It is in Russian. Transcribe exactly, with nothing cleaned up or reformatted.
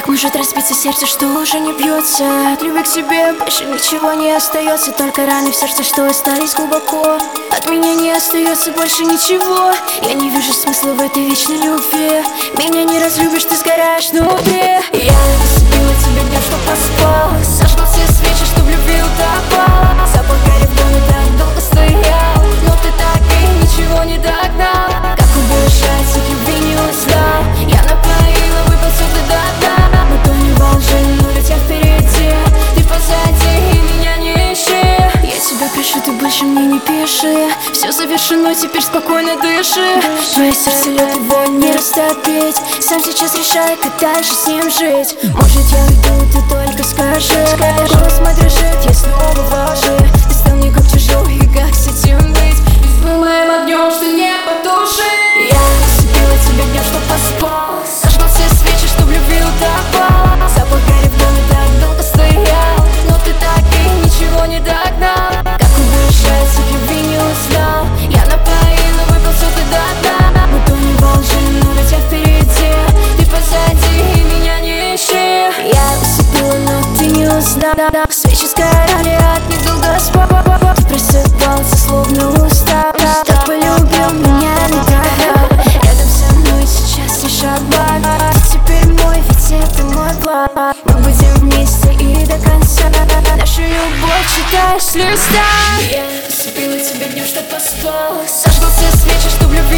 Может разбиться сердце, что уже не бьется. От любви к тебе больше ничего не остается, только раны в сердце, что остались глубоко. От меня не остается больше ничего. Я не вижу смысла в этой вечной любви. Меня не разлюбишь, ты сгораешь внутри. Я засыпила тебе днем, что поспал. Сожгла все свечи, что в любви утопал. Запах гари в доме так долго стоял, но ты так и ничего не догнал. Как убежать, от любви не узнал. Я напоила, выпил сюда до дна. Мы тонем во лжи, но ведь я впереди, ты позади и меня не ищи. Я тебя пишу, ты больше мне не пиши. Все завершено, теперь спокойно дыши. Твое сердце лед, его не растопить. Сам сейчас решай, как дальше с ним жить. Может я уйду, ты только скажи. Голос мой дрожит, я снова в лжи. Ты стал мне как чужой, и как с этим быть? Ведь был моим огнем, что не потуши. Я засыпила тебе днем, что поспал. Сожгла все свечи, что в любви утопал. Запах гари в доме так долго стоял, но ты так и ничего не догнал. Как убежать, от любви не узнал. Я напоила, выпил сюда до дна. Мы тонем во лжи, но ведь я впереди, ты позади и меня не ищи. Я засыпила, но ты не узнал. Свечи сгорали от недолго спал. Ты просыпался, словно устал. Так полюбил меня надо. Рядом со мной сейчас лишь обман. Ты теперь мой, ведь это мой план. Мы будем вместе и до конца. Нашу любовь читаешь с листа. Я засыпила тебе днем, что поспал. Сожгла все свечи, что в любви